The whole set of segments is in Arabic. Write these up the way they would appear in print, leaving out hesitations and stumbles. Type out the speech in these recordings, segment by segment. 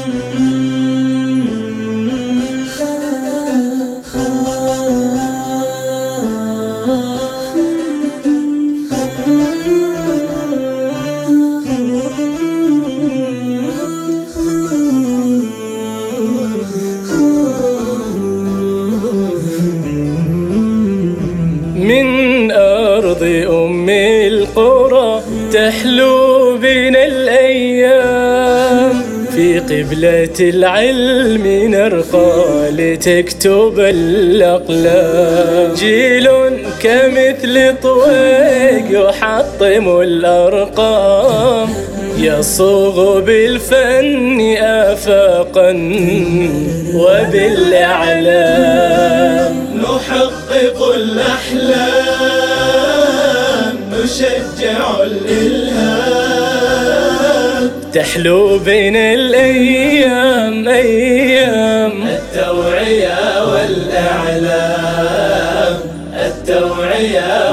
من أرض أم القرى تحلو بنا الأيام، في قبلة العلم نرقى لتكتب الأقلام. جيل كمثل طويق يحطم الأرقام، يصوغ بالفن آفاقا وبالأعلام. نحقق الأحلام، نشجع الإلهام، تحلو بين الأيام أيام. التوعية والأعلام، التوعية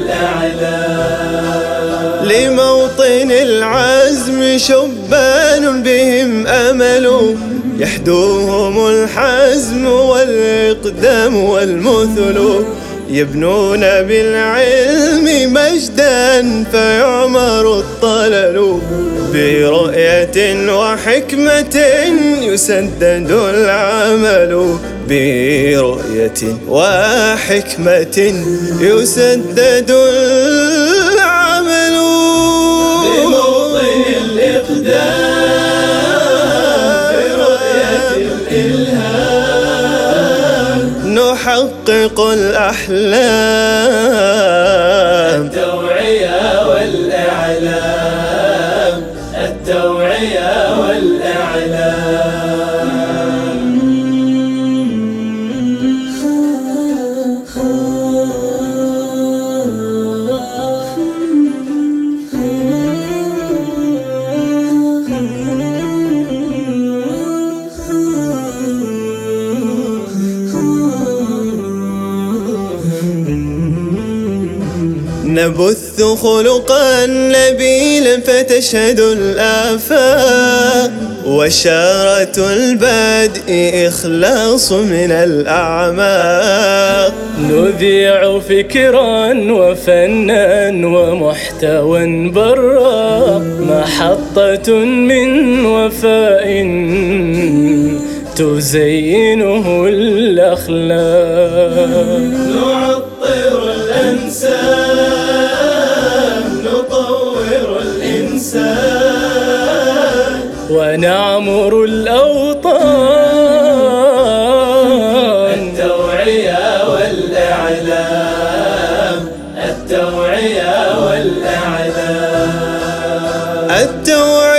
والأعلام. لموطن العزم شبان بهم أمل، يحدوهم الحزم والإقدام والمثل. يبنون بالعلم مجدا فيعمر الطلل، برؤية وحكمة يسدد العمل، برؤية وحكمة يسدد العمل. بموطن الإقدام، برؤية الإلهام، نحقق الأحلام. التوعية والأعلام، التوعية والأعلام. نبث خلقا نبيلا فتشهد الآفاق، وشارة البدء إخلاص من الأعماق. نذيع فكرا وفنا ومحتوى برا، محطة من وفاء تزينه الأخلاق. نعطر الأنسام، نطور الإنسان، ونعمر الأوطان. التوعية والأعلام، التوعية والأعلام.